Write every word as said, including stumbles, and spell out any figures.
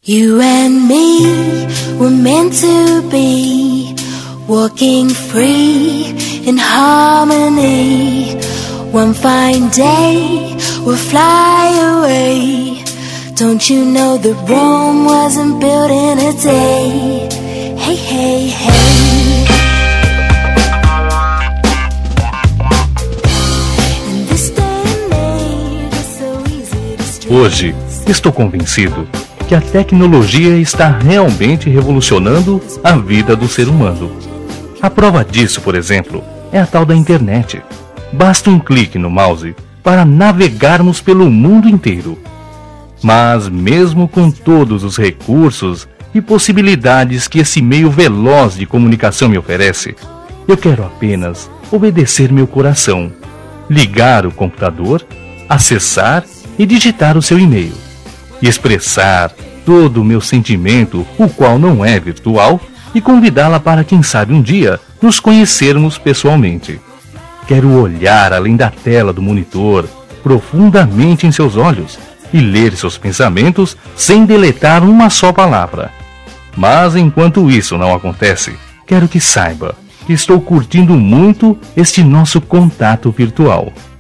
You and me were meant to be, walking free in harmony. One fine day we'll fly away. Don't you know that Rome wasn't built in a day? Hey, hey, hey. In this day and age, it's so easy to stray. Hoje, estou convencido que a tecnologia está realmente revolucionando a vida do ser humano. A prova disso, por exemplo, é a tal da internet. Basta um clique no mouse para navegarmos pelo mundo inteiro. Mas mesmo com todos os recursos e possibilidades que esse meio veloz de comunicação me oferece, eu quero apenas obedecer meu coração, ligar o computador, acessar e digitar o seu e-mail, e expressar todo o meu sentimento, o qual não é virtual, e convidá-la para, quem sabe, um dia nos conhecermos pessoalmente. Quero olhar além da tela do monitor, profundamente em seus olhos, e ler seus pensamentos sem deletar uma só palavra. Mas enquanto isso não acontece, quero que saiba que estou curtindo muito este nosso contato virtual.